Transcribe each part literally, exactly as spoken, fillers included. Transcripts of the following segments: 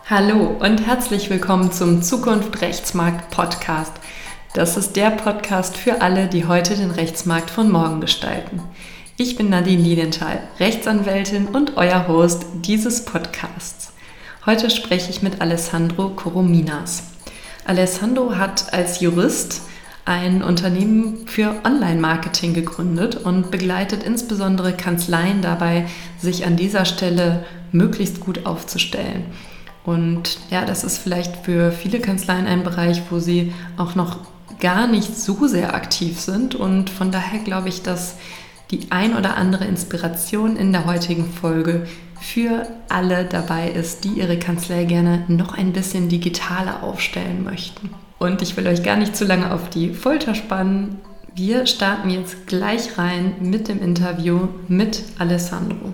Hallo und herzlich willkommen zum Zukunft Rechtsmarkt Podcast. Das ist der Podcast für alle, die heute den Rechtsmarkt von morgen gestalten. Ich bin Nadine Lilienthal, Rechtsanwältin und euer Host dieses Podcasts. Heute spreche ich mit Alessandro Corominas. Alessandro hat als Jurist ein Unternehmen für Online-Marketing gegründet und begleitet insbesondere Kanzleien dabei, sich an dieser Stelle möglichst gut aufzustellen. Und ja, das ist vielleicht für viele Kanzleien ein Bereich, wo sie auch noch gar nicht so sehr aktiv sind. Und von daher glaube ich, dass die ein oder andere Inspiration in der heutigen Folge für alle dabei ist, die ihre Kanzlei gerne noch ein bisschen digitaler aufstellen möchten. Und ich will euch gar nicht zu lange auf die Folter spannen. Wir starten jetzt gleich rein mit dem Interview mit Alessandro.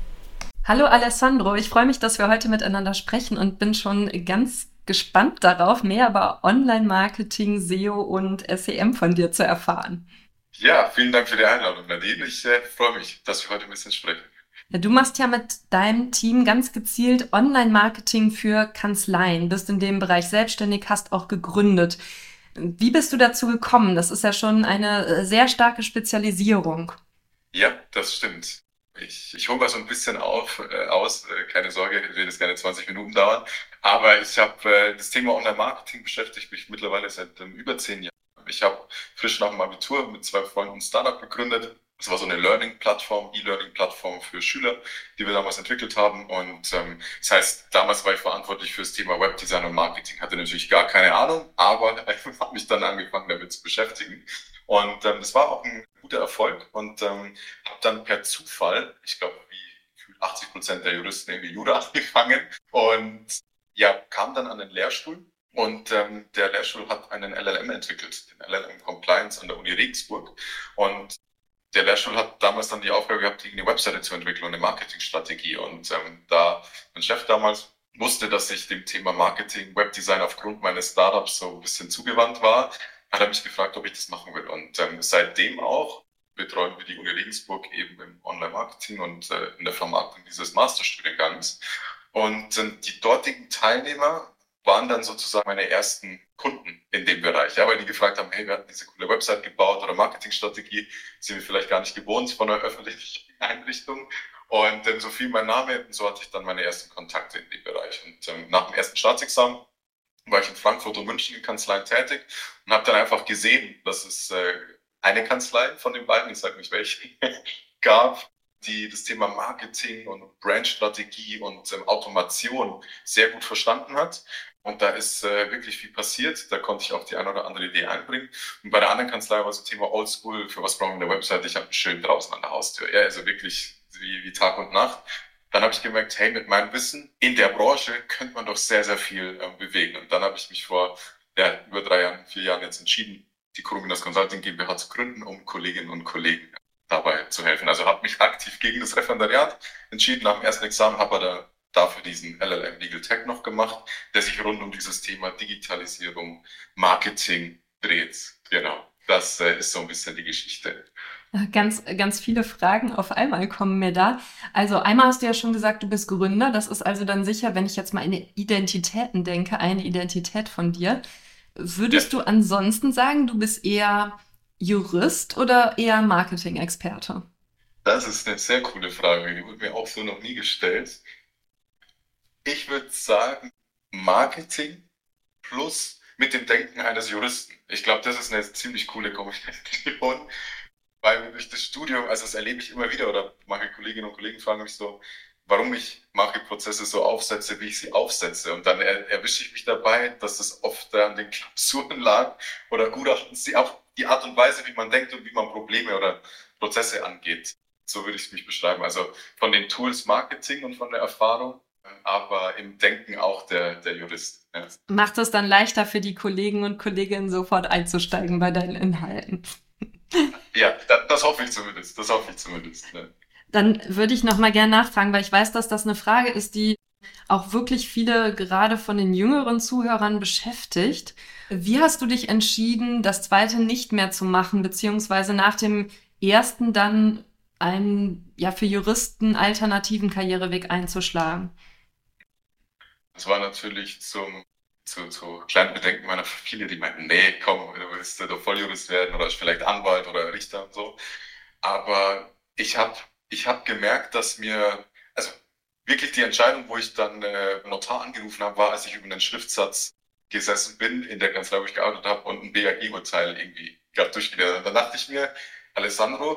Hallo Alessandro, ich freue mich, dass wir heute miteinander sprechen und bin schon ganz gespannt darauf, mehr über Online-Marketing, S E O und S E M von dir zu erfahren. Ja, vielen Dank für die Einladung, Nadine. Ich äh, freue mich, dass wir heute ein bisschen sprechen. Ja, du machst ja mit deinem Team ganz gezielt Online-Marketing für Kanzleien, bist in dem Bereich selbstständig, hast auch gegründet. Wie bist du dazu gekommen? Das ist ja schon eine sehr starke Spezialisierung. Ja, das stimmt. Ich, ich hole mal so ein bisschen auf, äh, aus, äh, keine Sorge, wird es keine zwanzig Minuten dauern, aber ich habe äh, das Thema Online-Marketing beschäftigt mich mittlerweile seit ähm, über zehn Jahren. Ich habe frisch nach dem Abitur mit zwei Freunden ein Startup gegründet. Das war so eine Learning-Plattform, E-Learning-Plattform für Schüler, die wir damals entwickelt haben. Und ähm, das heißt, damals war ich verantwortlich für das Thema Webdesign und Marketing. Hatte natürlich gar keine Ahnung, aber ich habe mich dann angefangen, damit zu beschäftigen. Und ähm, das war auch ein guter Erfolg und ähm, habe dann per Zufall, ich glaube, wie achtzig Prozent der Juristen irgendwie Jura angefangen und ja, kam dann an den Lehrstuhl. Und ähm, der Lehrstuhl hat einen L L M entwickelt, den L L M Compliance an der Uni Regensburg. Und der Lehrstuhl hat damals dann die Aufgabe gehabt, eine Webseite zu entwickeln und eine Marketingstrategie. Und ähm, da mein Chef damals wusste, dass ich dem Thema Marketing, Webdesign aufgrund meines Startups so ein bisschen zugewandt war, hat er mich gefragt, ob ich das machen will. Und ähm, seitdem auch betreuen wir die Uni Regensburg eben im Online-Marketing und äh, in der Vermarktung dieses Masterstudiengangs. Und äh, die dortigen Teilnehmer waren dann sozusagen meine ersten Kunden in dem Bereich, ja, weil die gefragt haben, hey, wir hatten diese coole Website gebaut oder Marketingstrategie, sind wir vielleicht gar nicht gewohnt von einer öffentlichen Einrichtung. Und ähm, so fiel mein Name und so hatte ich dann meine ersten Kontakte in dem Bereich. Und ähm, nach dem ersten Staatsexamen war ich in Frankfurt und München in Kanzleien tätig und habe dann einfach gesehen, dass es äh, eine Kanzlei von den beiden, ich sage nicht welche, gab, die das Thema Marketing und Brandstrategie und ähm, Automation sehr gut verstanden hat. Und da ist äh, wirklich viel passiert. Da konnte ich auch die eine oder andere Idee einbringen. Und bei der anderen Kanzlei war das Thema Oldschool, für was brauchen wir eine Website? Ich habe einen Schild draußen an der Haustür. Ja, also wirklich wie, wie Tag und Nacht. Dann habe ich gemerkt, hey, mit meinem Wissen in der Branche könnte man doch sehr, sehr viel ähm, bewegen. Und dann habe ich mich vor ja, über drei Jahren, vier Jahren jetzt entschieden, die Corominas Consulting GmbH zu gründen, um Kolleginnen und Kollegen dabei zu helfen. Also habe mich aktiv gegen das Referendariat entschieden nach dem ersten Examen, habe aber dafür diesen L L M Legal Tech noch gemacht, der sich rund um dieses Thema Digitalisierung, Marketing dreht. Genau, das äh, ist so ein bisschen die Geschichte. Ganz, ganz viele Fragen auf einmal kommen mir da. Also einmal hast du ja schon gesagt, du bist Gründer. Das ist also dann sicher, wenn ich jetzt mal in Identitäten denke, eine Identität von dir. Würdest Ja. du ansonsten sagen, du bist eher Jurist oder eher Marketing-Experte? Das ist eine sehr coole Frage, die wurde mir auch so noch nie gestellt. Ich würde sagen, Marketing plus mit dem Denken eines Juristen. Ich glaube, das ist eine ziemlich coole Kombination, weil durch das Studium, also das erlebe ich immer wieder, oder manche Kolleginnen und Kollegen fragen mich so, warum ich manche Prozesse so aufsetze, wie ich sie aufsetze. Und dann er, erwische ich mich dabei, dass es oft an den Klausuren lag oder Gutachtens, die auch die Art und Weise, wie man denkt und wie man Probleme oder Prozesse angeht. So würde ich es mich beschreiben. Also von den Tools Marketing und von der Erfahrung, aber im Denken auch der, der Jurist. Ja. Macht es dann leichter für die Kollegen und Kolleginnen sofort einzusteigen bei deinen Inhalten? Ja, das, das hoffe ich zumindest. Das hoffe ich zumindest. Ne? Dann würde ich noch mal gerne nachfragen, weil ich weiß, dass das eine Frage ist, die auch wirklich viele gerade von den jüngeren Zuhörern beschäftigt. Wie hast du dich entschieden, das zweite nicht mehr zu machen, beziehungsweise nach dem ersten dann einen ja für Juristen alternativen Karriereweg einzuschlagen? Das war natürlich zum, zu, zu kleinen Bedenken meiner Familie, die meinten, nee, komm, du willst doch Volljurist werden oder vielleicht Anwalt oder Richter und so. Aber ich habe ich hab gemerkt, dass mir, also wirklich die Entscheidung, wo ich dann äh, Notar angerufen habe, war, als ich über einen Schriftsatz gesessen bin in der Kanzlei, wo ich gearbeitet habe und ein B A G-Urteil irgendwie gerade durchgelesen habe. Da dachte ich mir, Alessandro,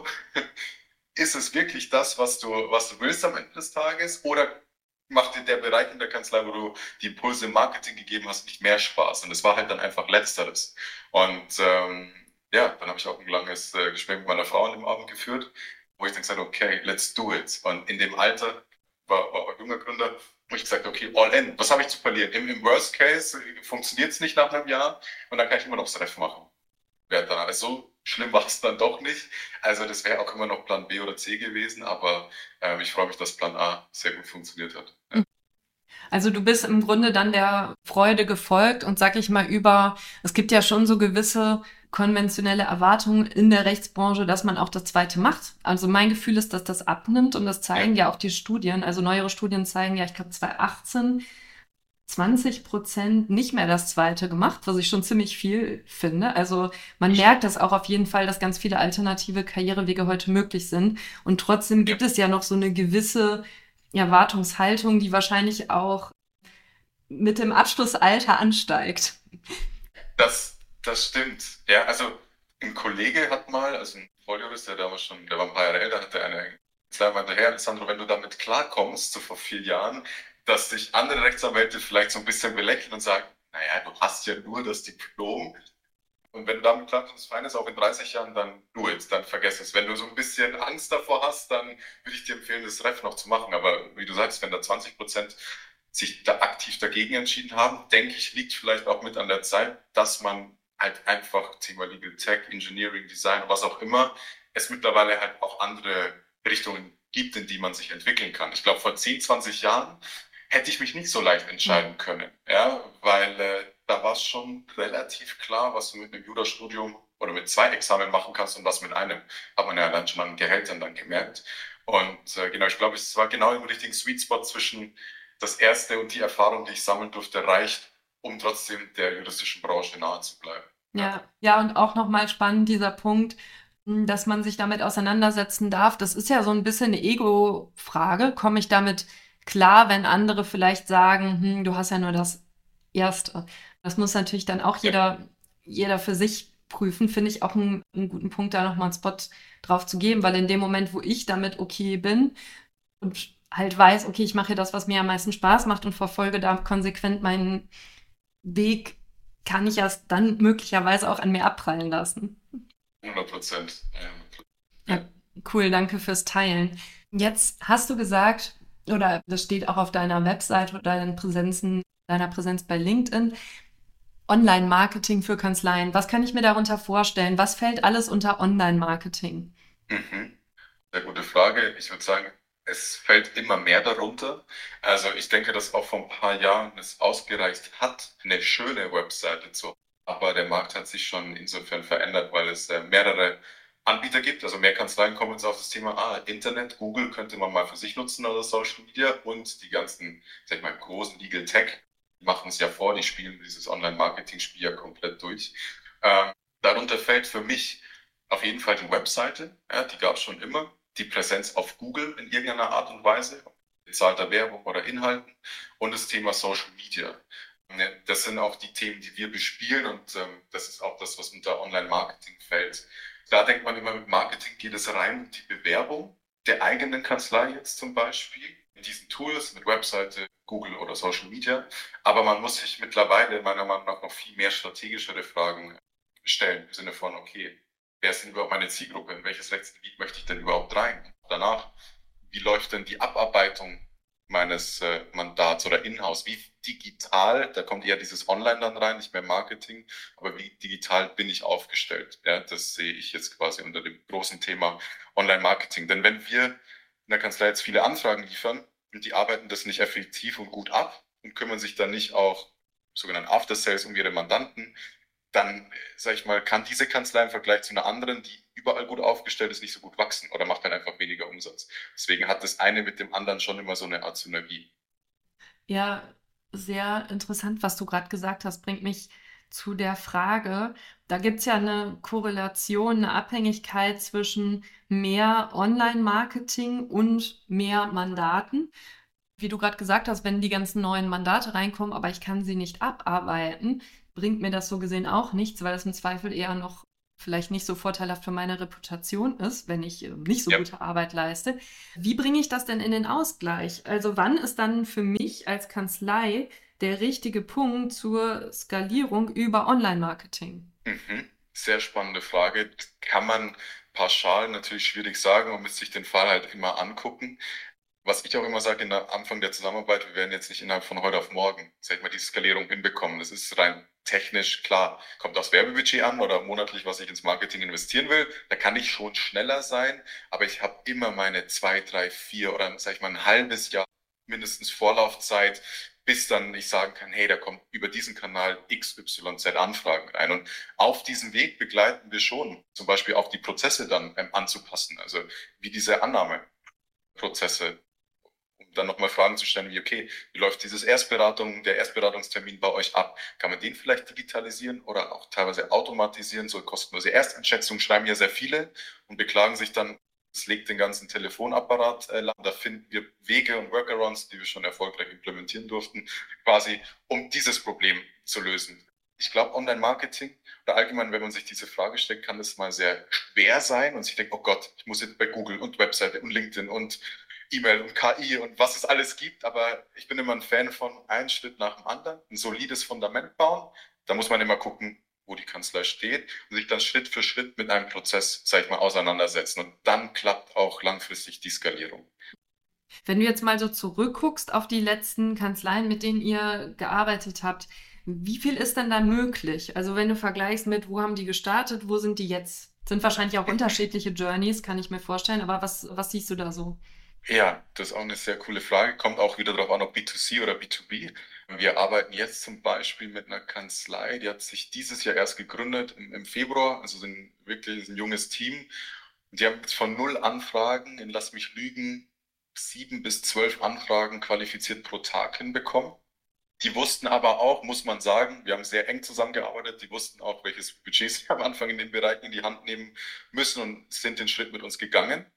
ist es wirklich das, was du, was du willst am Ende des Tages? Oder macht dir der Bereich in der Kanzlei, wo du die Impulse im Marketing gegeben hast, nicht mehr Spaß? Und es war halt dann einfach Letzteres. Und ähm, ja, dann habe ich auch ein langes äh, Gespräch mit meiner Frau an dem Abend geführt, wo ich dann gesagt habe, okay, let's do it. Und in dem Alter, war, war auch junger Gründer, wo ich gesagt habe, okay, all in. Was habe ich zu verlieren? Im, im Worst Case funktioniert es nicht nach einem Jahr und dann kann ich immer noch das Ref machen. Ja, dann, also so schlimm war es dann doch nicht. Also das wäre auch immer noch Plan B oder C gewesen, aber ähm, ich freue mich, dass Plan A sehr gut funktioniert hat. Ja. Also du bist im Grunde dann der Freude gefolgt und sag ich mal über, es gibt ja schon so gewisse konventionelle Erwartungen in der Rechtsbranche, dass man auch das Zweite macht. Also mein Gefühl ist, dass das abnimmt und das zeigen ja, ja auch die Studien. Also neuere Studien zeigen ja, ich glaube zwanzig achtzehn, zwanzig Prozent nicht mehr das Zweite gemacht, was ich schon ziemlich viel finde. Also man merkt das auch auf jeden Fall, dass ganz viele alternative Karrierewege heute möglich sind. Und trotzdem gibt es ja noch so eine gewisse Erwartungshaltung, die wahrscheinlich auch mit dem Abschlussalter ansteigt. Das, das stimmt. Ja, also ein Kollege hat mal, also ein Volljurist, der damals schon, der war ein paar Jahre älter, hatte eine Kanzlei, meinte, hey Alessandro, wenn du damit klarkommst, so vor vier Jahren, dass dich andere Rechtsanwälte vielleicht so ein bisschen belächeln und sagen, naja, du hast ja nur das Diplom. Und wenn du damit klarkommst, fein ist, auch in dreißig Jahren, dann do it, dann vergiss es. Wenn du so ein bisschen Angst davor hast, dann würde ich dir empfehlen, das Ref noch zu machen. Aber wie du sagst, wenn da zwanzig Prozent sich da aktiv dagegen entschieden haben, denke ich, liegt vielleicht auch mit an der Zeit, dass man halt einfach Thema Legal Tech, Engineering, Design, was auch immer, es mittlerweile halt auch andere Richtungen gibt, in die man sich entwickeln kann. Ich glaube, vor zehn, zwanzig Jahren hätte ich mich nicht so leicht entscheiden können, ja, weil äh, da war es schon relativ klar, was du mit einem Jurastudium oder mit zwei Examen machen kannst und was mit einem. Hat man ja dann schon an Gehältern dann gemerkt. Und äh, genau, ich glaube, es war genau im richtigen Sweet Spot zwischen das Erste und die Erfahrung, die ich sammeln durfte, reicht, um trotzdem der juristischen Branche nahe zu bleiben. Ja, ja, und auch nochmal spannend dieser Punkt, dass man sich damit auseinandersetzen darf. Das ist ja so ein bisschen eine Ego-Frage. Komme ich damit klar, wenn andere vielleicht sagen, hm, du hast ja nur das Erste. Das muss natürlich dann auch jeder, jeder für sich prüfen. Finde ich auch einen, einen guten Punkt, da nochmal einen Spot drauf zu geben, weil in dem Moment, wo ich damit okay bin und halt weiß, okay, ich mache hier das, was mir am meisten Spaß macht und verfolge da konsequent meinen Weg, kann ich es dann möglicherweise auch an mir abprallen lassen. hundert Prozent. Ja. Ja, cool, danke fürs Teilen. Jetzt hast du gesagt, oder das steht auch auf deiner Website oder deinen Präsenzen, deiner Präsenz bei LinkedIn, Online-Marketing für Kanzleien. Was kann ich mir darunter vorstellen? Was fällt alles unter Online-Marketing? Mhm. Sehr gute Frage. Ich würde sagen, es fällt immer mehr darunter. Also ich denke, dass auch vor ein paar Jahren es ausgereicht hat, eine schöne Webseite zu haben. Aber der Markt hat sich schon insofern verändert, weil es äh, mehrere Anbieter gibt. Also mehr Kanzleien kommen jetzt auf das Thema ah, Internet, Google könnte man mal für sich nutzen oder Social Media und die ganzen, sag ich mal, großen Legal Tech machen es ja vor, die spielen dieses Online-Marketing-Spiel ja komplett durch. Ähm, darunter fällt für mich auf jeden Fall die Webseite, ja, die gab es schon immer. Die Präsenz auf Google in irgendeiner Art und Weise, bezahlter Werbung oder Inhalten und das Thema Social Media. Das sind auch die Themen, die wir bespielen und ähm, das ist auch das, was unter Online-Marketing fällt. Da denkt man immer, mit Marketing geht es rein um die Bewerbung der eigenen Kanzlei jetzt zum Beispiel, mit diesen Tools, mit Webseite, Google oder Social Media. Aber man muss sich mittlerweile meiner Meinung nach noch viel mehr strategischere Fragen stellen, im Sinne von, okay, wer ist denn überhaupt meine Zielgruppe? In welches Rechtsgebiet möchte ich denn überhaupt rein? Danach, wie läuft denn die Abarbeitung meines äh, Mandats oder in-house? Wie digital, da kommt eher dieses Online dann rein, nicht mehr Marketing, aber wie digital bin ich aufgestellt? Ja, das sehe ich jetzt quasi unter dem großen Thema Online-Marketing. Denn wenn wir in der Kanzlei jetzt viele Anfragen liefern und die arbeiten das nicht effektiv und gut ab und kümmern sich dann nicht auch sogenannten After Sales um ihre Mandanten, dann, sag ich mal, kann diese Kanzlei im Vergleich zu einer anderen, die überall gut aufgestellt ist, nicht so gut wachsen oder macht dann einfach weniger Umsatz. Deswegen hat das eine mit dem anderen schon immer so eine Art Synergie. Ja, Sehr interessant, was du gerade gesagt hast, bringt mich zu der Frage, da gibt es ja eine Korrelation, eine Abhängigkeit zwischen mehr Online-Marketing und mehr Mandaten. Wie du gerade gesagt hast, wenn die ganzen neuen Mandate reinkommen, aber ich kann sie nicht abarbeiten, bringt mir das so gesehen auch nichts, weil es im Zweifel eher noch vielleicht nicht so vorteilhaft für meine Reputation ist, wenn ich äh, nicht so Ja. gute Arbeit leiste. Wie bringe ich das denn in den Ausgleich? Also wann ist dann für mich als Kanzlei der richtige Punkt zur Skalierung über Online-Marketing? Mhm. Sehr spannende Frage. Kann man pauschal natürlich schwierig sagen. Man müsste sich den Fall halt immer angucken. Was ich auch immer sage, in der Anfang der Zusammenarbeit, wir werden jetzt nicht innerhalb von heute auf morgen, sag ich mal, die Skalierung hinbekommen. Das ist rein technisch klar. Kommt aufs Werbebudget an oder monatlich, was ich ins Marketing investieren will. Da kann ich schon schneller sein, aber ich habe immer meine zwei, drei, vier oder sag ich mal ein halbes Jahr mindestens Vorlaufzeit, bis dann ich sagen kann, hey, da kommt über diesen Kanal X Y Z Anfragen rein. Und auf diesem Weg begleiten wir schon, zum Beispiel auch die Prozesse dann ähm, anzupassen. Also wie diese Annahmeprozesse, um dann nochmal Fragen zu stellen, wie, okay, wie läuft dieses Erstberatung, der Erstberatungstermin bei euch ab? Kann man den vielleicht digitalisieren oder auch teilweise automatisieren? So kostenlose Ersteinschätzung schreiben ja sehr viele und beklagen sich dann, es legt den ganzen Telefonapparat äh, lahm. Da finden wir Wege und Workarounds, die wir schon erfolgreich implementieren durften, quasi, um dieses Problem zu lösen. Ich glaube, Online-Marketing oder allgemein, wenn man sich diese Frage stellt, kann das mal sehr schwer sein und sich denkt, oh Gott, ich muss jetzt bei Google und Webseite und LinkedIn und E-Mail und K I und was es alles gibt. Aber ich bin immer ein Fan von einen Schritt nach dem anderen, ein solides Fundament bauen. Da muss man immer gucken, wo die Kanzlei steht und sich dann Schritt für Schritt mit einem Prozess, sag ich mal, auseinandersetzen. Und dann klappt auch langfristig die Skalierung. Wenn du jetzt mal so zurückguckst auf die letzten Kanzleien, mit denen ihr gearbeitet habt, wie viel ist denn da möglich? Also wenn du vergleichst mit, wo haben die gestartet, wo sind die jetzt? Sind wahrscheinlich auch unterschiedliche Journeys, kann ich mir vorstellen, aber was, was siehst du da so? Ja, das ist auch eine sehr coole Frage. Kommt auch wieder darauf an, ob B zwei C oder B zwei B. Wir arbeiten jetzt zum Beispiel mit einer Kanzlei, die hat sich dieses Jahr erst gegründet im, im Februar, also sind wirklich ein junges Team. Und die haben jetzt von null Anfragen, in lass mich lügen, sieben bis zwölf Anfragen qualifiziert pro Tag hinbekommen. Die wussten aber auch, muss man sagen, wir haben sehr eng zusammengearbeitet, die wussten auch, welches Budget sie am Anfang in den Bereichen in die Hand nehmen müssen und sind den Schritt mit uns gegangen.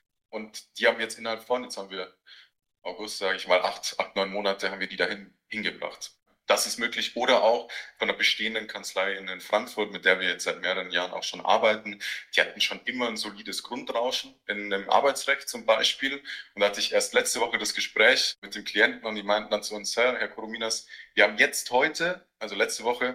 Und die haben jetzt innerhalb von, jetzt haben wir August, sage ich mal, acht, acht, neun Monate haben wir die dahin hingebracht. Das ist möglich. Oder auch von der bestehenden Kanzlei in Frankfurt, mit der wir jetzt seit mehreren Jahren auch schon arbeiten. Die hatten schon immer ein solides Grundrauschen in einem Arbeitsrecht zum Beispiel. Und da hatte ich erst letzte Woche das Gespräch mit dem Klienten und die meinten dann zu uns, Herr, Herr Korominas, wir haben jetzt heute, also letzte Woche,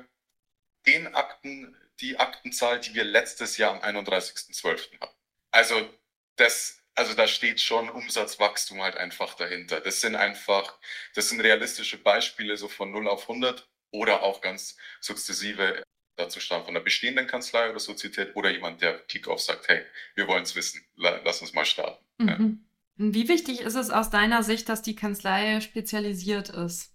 den Akten, die Aktenzahl, die wir letztes Jahr am einunddreißigsten zwölften hatten. Also das, also da steht schon Umsatzwachstum halt einfach dahinter. Das sind einfach, das sind realistische Beispiele so von null auf hundert oder auch ganz sukzessive dazu stammen von der bestehenden Kanzlei oder Sozietät oder jemand, der Kickoff sagt, hey, wir wollen es wissen, lass uns mal starten. Mhm. Ja. Wie wichtig ist es aus deiner Sicht, dass die Kanzlei spezialisiert ist?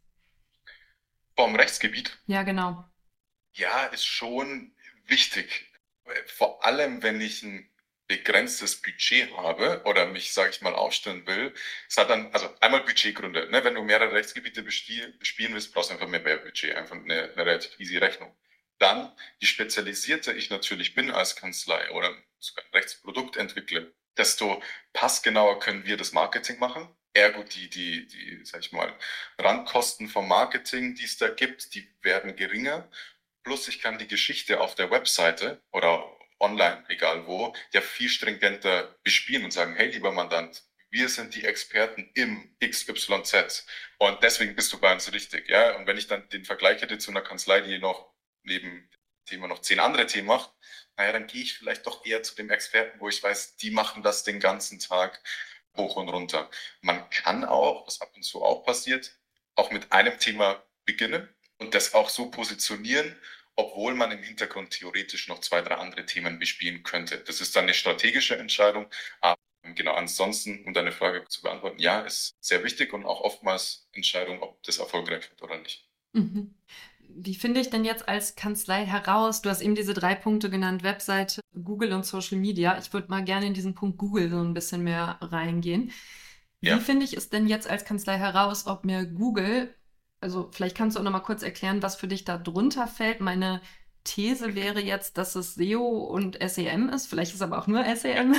Vom Rechtsgebiet? Ja, genau. Ja, ist schon wichtig. Vor allem, wenn ich ein begrenztes Budget habe oder mich, sage ich mal, aufstellen will. Es hat dann, also einmal Budgetgründe. Ne? Wenn du mehrere Rechtsgebiete bespielen willst, brauchst du einfach mehr Budget, einfach eine, eine relativ easy Rechnung. Dann, je spezialisierter ich natürlich bin als Kanzlei oder sogar ein Rechtsprodukt entwickle, desto passgenauer können wir das Marketing machen. Ergo die, die, die, sag ich mal, Randkosten vom Marketing, die es da gibt, die werden geringer. Plus ich kann die Geschichte auf der Webseite oder online, egal wo, ja viel stringenter bespielen und sagen, hey, lieber Mandant, wir sind die Experten im X Y Z und deswegen bist du bei uns richtig. Ja? Und wenn ich dann den Vergleich hätte zu einer Kanzlei, die noch neben dem Thema noch zehn andere Themen macht, naja, dann gehe ich vielleicht doch eher zu dem Experten, wo ich weiß, die machen das den ganzen Tag hoch und runter. Man kann auch, was ab und zu auch passiert, auch mit einem Thema beginnen und das auch so positionieren, obwohl man im Hintergrund theoretisch noch zwei, drei andere Themen bespielen könnte. Das ist dann eine strategische Entscheidung. Aber genau, ansonsten, um deine Frage zu beantworten, ja, ist sehr wichtig und auch oftmals Entscheidung, ob das erfolgreich wird oder nicht. Mhm. Wie finde ich denn jetzt als Kanzlei heraus? Du hast eben diese drei Punkte genannt, Webseite, Google und Social Media. Ich würde mal gerne in diesen Punkt Google so ein bisschen mehr reingehen. Wie Ja. finde ich es denn jetzt als Kanzlei heraus, ob mir Google Also vielleicht kannst du auch noch mal kurz erklären, was für dich da drunter fällt. Meine These wäre jetzt, dass es S E O und S E M ist. Vielleicht ist es aber auch nur S E M.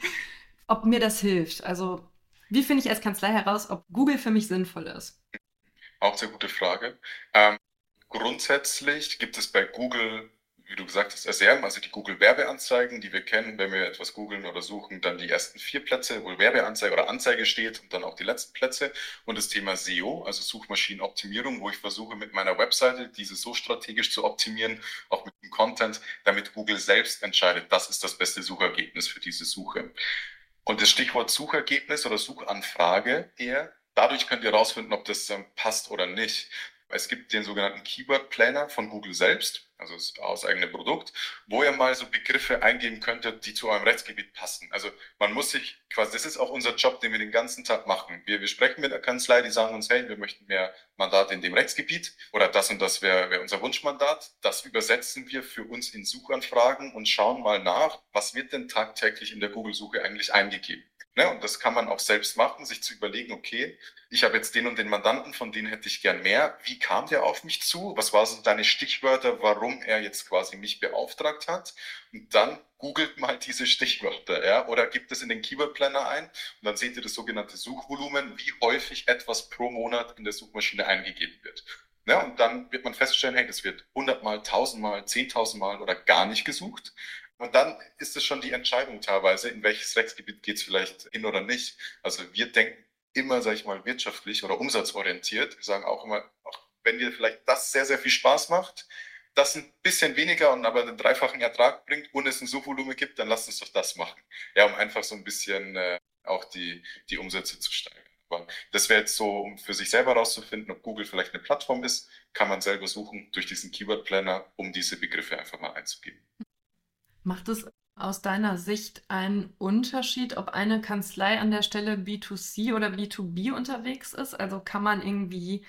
Ob mir das hilft. Also wie finde ich als Kanzlei heraus, ob Google für mich sinnvoll ist? Auch sehr gute Frage. Ähm, grundsätzlich gibt es bei Google, wie du gesagt hast, S E M, also die Google-Werbeanzeigen, die wir kennen, wenn wir etwas googeln oder suchen, dann die ersten vier Plätze, wo Werbeanzeige oder Anzeige steht und dann auch die letzten Plätze. Und das Thema S E O, also Suchmaschinenoptimierung, wo ich versuche mit meiner Webseite diese so strategisch zu optimieren, auch mit dem Content, damit Google selbst entscheidet, das ist das beste Suchergebnis für diese Suche. Und das Stichwort Suchergebnis oder Suchanfrage eher, dadurch könnt ihr herausfinden, ob das ähm, passt oder nicht. Es gibt den sogenannten Keyword Planner von Google selbst, also das hauseigene Produkt, wo ihr mal so Begriffe eingeben könntet, die zu eurem Rechtsgebiet passen. Also man muss sich quasi, das ist auch unser Job, den wir den ganzen Tag machen. Wir, wir sprechen mit der Kanzlei, die sagen uns, hey, wir möchten mehr Mandate in dem Rechtsgebiet oder das und das wäre wär unser Wunschmandat. Das übersetzen wir für uns in Suchanfragen und schauen mal nach, was wird denn tagtäglich in der Google-Suche eigentlich eingegeben. Ne? Und das kann man auch selbst machen, sich zu überlegen, okay, ich habe jetzt den und den Mandanten, von denen hätte ich gern mehr. Wie kam der auf mich zu? Was waren so deine Stichwörter, warum er jetzt quasi mich beauftragt hat? Und dann googelt mal diese Stichwörter, ja, oder gibt es in den Keyword Planner ein und dann seht ihr das sogenannte Suchvolumen, wie häufig etwas pro Monat in der Suchmaschine eingegeben wird. Ja, und dann wird man feststellen, hey, das wird hundertmal, tausendmal, zehntausendmal oder gar nicht gesucht. Und dann ist es schon die Entscheidung teilweise, in welches Rechtsgebiet geht es vielleicht hin oder nicht. Also wir denken immer, sage ich mal, wirtschaftlich oder umsatzorientiert. Wir sagen auch immer, auch wenn dir vielleicht das sehr, sehr viel Spaß macht, das ein bisschen weniger und aber einen dreifachen Ertrag bringt und es ein Suchvolumen gibt, dann lasst uns doch das machen. Ja, um einfach so ein bisschen äh, auch die, die Umsätze zu steigern. Aber das wäre jetzt so, um für sich selber herauszufinden, ob Google vielleicht eine Plattform ist, kann man selber suchen durch diesen Keyword Planner, um diese Begriffe einfach mal einzugeben. Macht es aus deiner Sicht einen Unterschied, ob eine Kanzlei an der Stelle B zwei C oder B zwei B unterwegs ist? Also kann man irgendwie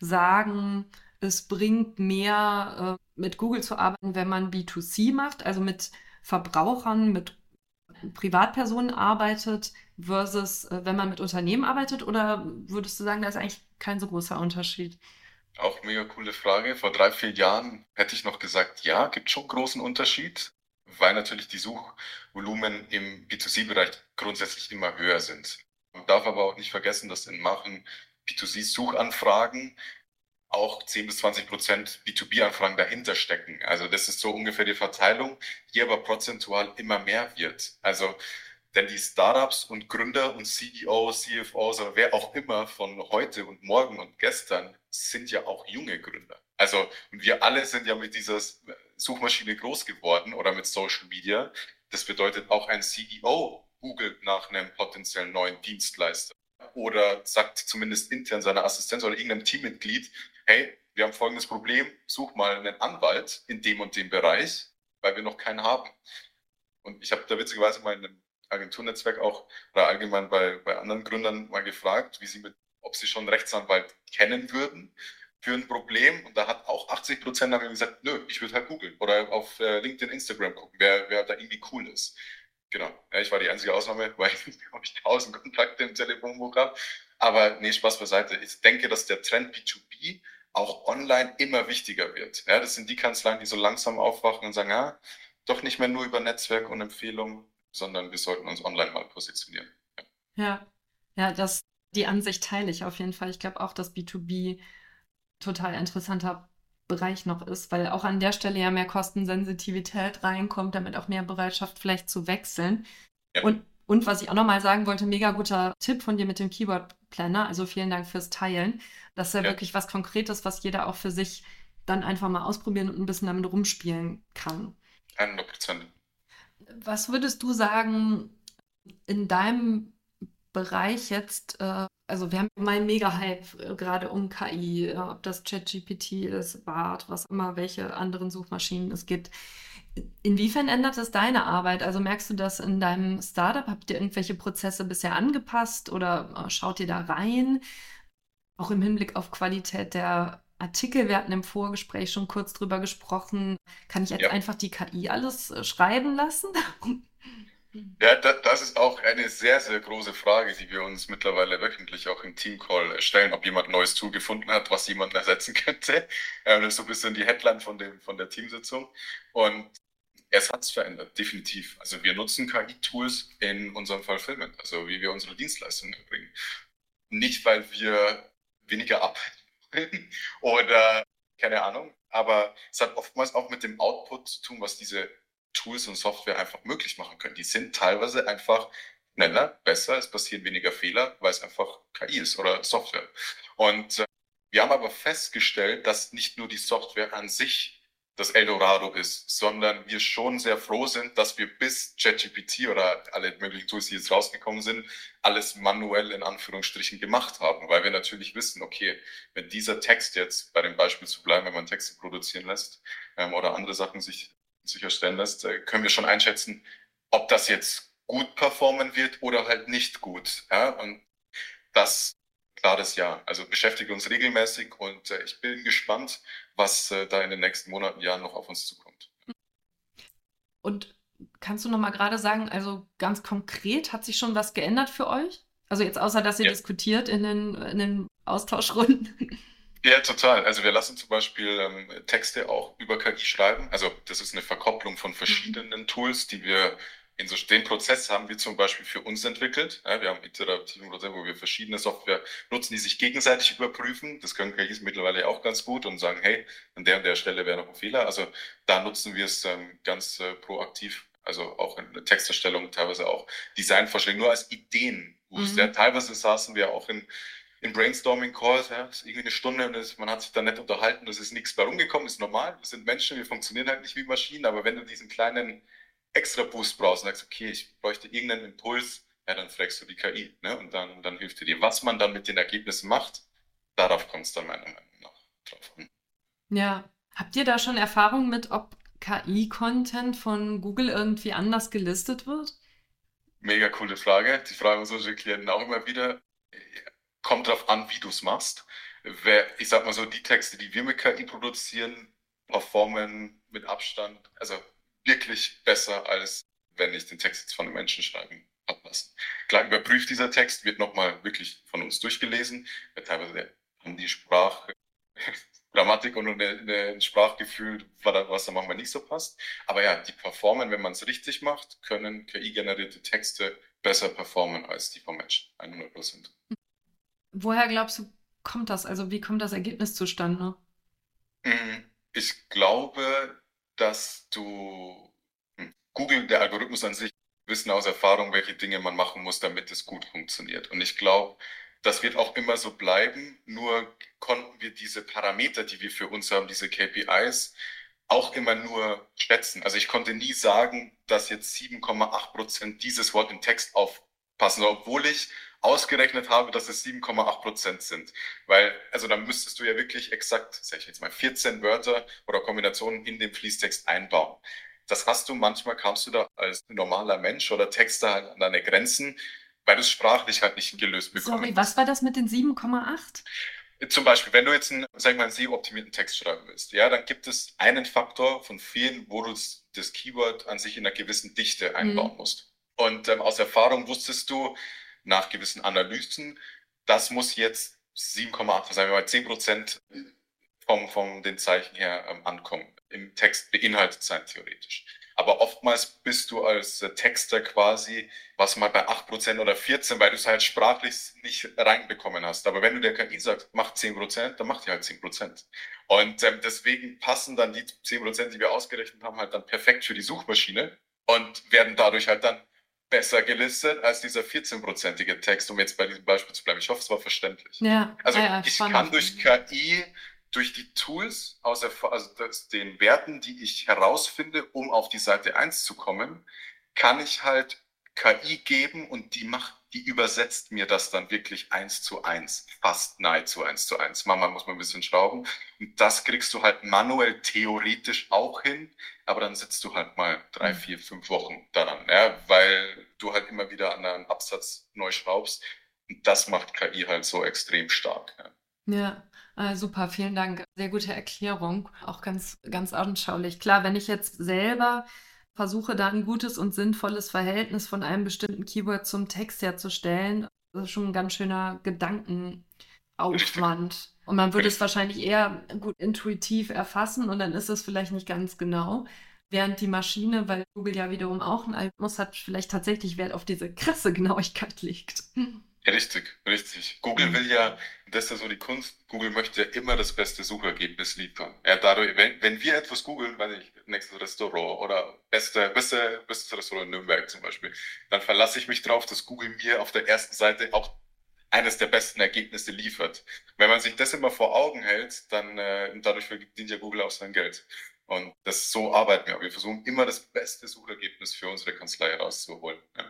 sagen, es bringt mehr, äh, mit Google zu arbeiten, wenn man B zwei C macht, also mit Verbrauchern, mit Privatpersonen arbeitet, versus äh, wenn man mit Unternehmen arbeitet? Oder würdest du sagen, da ist eigentlich kein so großer Unterschied? Auch mega coole Frage. Vor drei, vier Jahren hätte ich noch gesagt, ja, gibt schon großen Unterschied, weil natürlich die Suchvolumen im B zwei C-Bereich grundsätzlich immer höher sind. Man darf aber auch nicht vergessen, dass in manchen B zwei C-Suchanfragen auch zehn bis zwanzig Prozent B zwei B-Anfragen dahinter stecken. Also das ist so ungefähr die Verteilung, die aber prozentual immer mehr wird. Also denn die Startups und Gründer und C E Os, C F Os oder wer auch immer von heute und morgen und gestern sind ja auch junge Gründer. Also und wir alle sind ja mit dieser Suchmaschine groß geworden oder mit Social Media. Das bedeutet auch ein C E O googelt nach einem potenziellen neuen Dienstleister oder sagt zumindest intern seiner Assistenz oder irgendeinem Teammitglied, hey, wir haben folgendes Problem, such mal einen Anwalt in dem und dem Bereich, weil wir noch keinen haben. Und ich habe da witzigerweise mal in einem Agenturnetzwerk auch oder allgemein bei, bei anderen Gründern mal gefragt, wie sie mit, ob sie schon einen Rechtsanwalt kennen würden für ein Problem. Und da hat auch achtzig Prozent haben gesagt, nö, ich würde halt googeln oder auf äh, LinkedIn, Instagram gucken, wer, wer da irgendwie cool ist. Genau, ja, ich war die einzige Ausnahme, weil ich ich tausend Kontakte im Telefonbuch habe. Aber nee, Spaß beiseite. Ich denke, dass der Trend B zwei B auch online immer wichtiger wird. Ja, das sind die Kanzleien, die so langsam aufwachen und sagen, ja, doch nicht mehr nur über Netzwerk und Empfehlungen, sondern wir sollten uns online mal positionieren. Ja, ja, das, die Ansicht teile ich auf jeden Fall. Ich glaube auch, dass B zwei B total interessanter Bereich noch ist, weil auch an der Stelle ja mehr Kostensensitivität reinkommt, damit auch mehr Bereitschaft vielleicht zu wechseln. Ja. Und, und was ich auch nochmal sagen wollte, mega guter Tipp von dir mit dem Keyword Planner. Also vielen Dank fürs Teilen. Das ist ja, Ja. wirklich was Konkretes, was jeder auch für sich dann einfach mal ausprobieren und ein bisschen damit rumspielen kann. hundert Prozent. Was würdest du sagen in deinem Bereich jetzt, äh, also wir haben mal einen Mega-Hype äh, gerade um K I, äh, ob das ChatGPT ist, Bard, was immer, welche anderen Suchmaschinen es gibt. Inwiefern ändert das deine Arbeit? Also merkst du das in deinem Startup? Habt ihr irgendwelche Prozesse bisher angepasst oder äh, schaut ihr da rein? Auch im Hinblick auf Qualität der Artikel, wir hatten im Vorgespräch schon kurz drüber gesprochen. Kann ich jetzt Ja. einfach die K I alles äh, schreiben lassen? Ja, da, das ist auch eine sehr, sehr große Frage, die wir uns mittlerweile wöchentlich auch im Teamcall stellen, ob jemand ein neues Tool gefunden hat, was jemanden ersetzen könnte. Ähm, das ist so ein bisschen die Headline von dem, von der Teamsitzung. Und es hat es verändert, definitiv. Also wir nutzen K I-Tools in unserem Fulfillment, also wie wir unsere Dienstleistungen erbringen. Nicht, weil wir weniger arbeiten oder keine Ahnung, aber es hat oftmals auch mit dem Output zu tun, was diese Tools und Software einfach möglich machen können. Die sind teilweise einfach schneller, besser, es passieren weniger Fehler, weil es einfach K I ist oder Software. Und äh, wir haben aber festgestellt, dass nicht nur die Software an sich das Eldorado ist, sondern wir schon sehr froh sind, dass wir bis ChatGPT oder alle möglichen Tools, die jetzt rausgekommen sind, alles manuell in Anführungsstrichen gemacht haben, weil wir natürlich wissen, okay, wenn dieser Text jetzt, bei dem Beispiel zu bleiben, wenn man Texte produzieren lässt ähm, oder andere Sachen sich sicherstellen lässt, äh, können wir schon einschätzen, ob das jetzt gut performen wird oder halt nicht gut. Ja? Und das klares Ja. Also beschäftige uns regelmäßig und äh, ich bin gespannt, was äh, da in den nächsten Monaten, Jahren noch auf uns zukommt. Und kannst du noch mal gerade sagen, also ganz konkret, hat sich schon was geändert für euch? Also jetzt außer, dass ihr Ja. diskutiert in den, in den Austauschrunden. Ja, total. Also wir lassen zum Beispiel ähm, Texte auch über K I schreiben. Also das ist eine Verkopplung von verschiedenen Tools, die wir in so den Prozess haben wir zum Beispiel für uns entwickelt. Ja, wir haben einen iterativen Prozess, wo wir verschiedene Software nutzen, die sich gegenseitig überprüfen. Das können K Is mittlerweile auch ganz gut und sagen, hey, an der und der Stelle wäre noch ein Fehler. Also da nutzen wir es ähm, ganz äh, proaktiv. Also auch in der Texterstellung, teilweise auch Designvorschläge, nur als Ideen. Mhm. Ja, teilweise saßen wir auch in in Brainstorming-Calls, ja, ist irgendwie eine Stunde und das, man hat sich da nett unterhalten, es ist nichts bei rumgekommen, ist normal. Wir sind Menschen, wir funktionieren halt nicht wie Maschinen, aber wenn du diesen kleinen Extra-Boost brauchst und sagst, okay, ich bräuchte irgendeinen Impuls, ja, dann fragst du die K I, ne, und dann, dann hilft dir. Was man dann mit den Ergebnissen macht, darauf kommt es dann meiner Meinung nach drauf an. Ja, habt ihr da schon Erfahrung mit, ob K I-Content von Google irgendwie anders gelistet wird? Mega coole Frage. Die fragen unsere Klienten auch immer wieder. Kommt drauf an, wie du es machst. Ich sag mal so, die Texte, die wir mit K I produzieren, performen mit Abstand, also wirklich besser, als wenn ich den Text jetzt von einem Menschen schreiben habe lassen. Klar, überprüft dieser Text, wird nochmal wirklich von uns durchgelesen. Teilweise haben die Sprache, Grammatik und ein Sprachgefühl, was da manchmal nicht so passt. Aber ja, die performen, wenn man es richtig macht, können K I-generierte Texte besser performen als die vom Menschen, hundert Prozent. Woher glaubst du, kommt das? Also wie kommt das Ergebnis zustande? Ich glaube, dass du Google, der Algorithmus an sich, wissen aus Erfahrung, welche Dinge man machen muss, damit es gut funktioniert. Und ich glaube, das wird auch immer so bleiben. Nur konnten wir diese Parameter, die wir für uns haben, diese K P Is, auch immer nur schätzen. Also ich konnte nie sagen, dass jetzt sieben Komma acht Prozent dieses Wort im Text aufpassen, obwohl ich ausgerechnet habe, dass es sieben Komma acht Prozent sind. Weil, also dann müsstest du ja wirklich exakt, sag ich jetzt mal, vierzehn Wörter oder Kombinationen in den Fließtext einbauen. Das hast du, manchmal kamst du da als normaler Mensch oder Texter halt an deine Grenzen, weil du es sprachlich halt nicht gelöst bekommst. Sorry, was war das mit den sieben Komma acht? Zum Beispiel, wenn du jetzt einen, sag ich mal, einen S E O-optimierten Text schreiben willst, ja, dann gibt es einen Faktor von vielen, wo du das Keyword an sich in einer gewissen Dichte einbauen mhm. musst. Und ähm, aus Erfahrung wusstest du nach gewissen Analysen, das muss jetzt sieben Komma acht, sagen wir mal zehn Prozent vom, vom den Zeichen her ähm, ankommen. Im Text beinhaltet sein, theoretisch. Aber oftmals bist du als äh, Texter quasi, was mal bei acht Prozent oder vierzehn, weil du es halt sprachlich nicht reinbekommen hast. Aber wenn du der K I sagst, mach zehn Prozent, dann macht die halt zehn Prozent. Und ähm, deswegen passen dann die zehn Prozent, die wir ausgerechnet haben, halt dann perfekt für die Suchmaschine und werden dadurch halt dann besser gelistet als dieser vierzehnprozentige Text, um jetzt bei diesem Beispiel zu bleiben. Ich hoffe, es war verständlich. Ja, also ja, ja, ich kann durch K I, durch die Tools, aus also das, den Werten, die ich herausfinde, um auf die Seite eins zu kommen, kann ich halt K I geben und die macht, die übersetzt mir das dann wirklich eins zu eins, fast nahezu eins zu eins. Manchmal muss man ein bisschen schrauben. Und das kriegst du halt manuell theoretisch auch hin, aber dann sitzt du halt mal drei, vier, fünf Wochen daran, ja, weil du halt immer wieder an einem Absatz neu schraubst. Und das macht K I halt so extrem stark. Ja, ja äh, super, vielen Dank. Sehr gute Erklärung, auch ganz, ganz anschaulich. Klar, wenn ich jetzt selber versuche da ein gutes und sinnvolles Verhältnis von einem bestimmten Keyword zum Text herzustellen. Das ist schon ein ganz schöner Richtig, Gedankenaufwand. Und man würde es richtig. wahrscheinlich eher gut intuitiv erfassen und dann ist es vielleicht nicht ganz genau. Während die Maschine, weil Google ja wiederum auch einen Algorithmus hat, vielleicht tatsächlich Wert auf diese krasse Genauigkeit legt. Ja, richtig, richtig. Google will Mhm. ja, das ist ja so die Kunst, Google möchte ja immer das beste Suchergebnis liefern. Ja, dadurch, wenn, wenn wir etwas googeln, weiß ich, nächstes Restaurant oder beste, beste, bestes Restaurant in Nürnberg zum Beispiel, dann verlasse ich mich drauf, dass Google mir auf der ersten Seite auch eines der besten Ergebnisse liefert. Wenn man sich das immer vor Augen hält, dann, äh, und dadurch verdient ja Google auch sein Geld. Und das so arbeiten wir. Wir versuchen immer das beste Suchergebnis für unsere Kanzlei herauszuholen. Ja.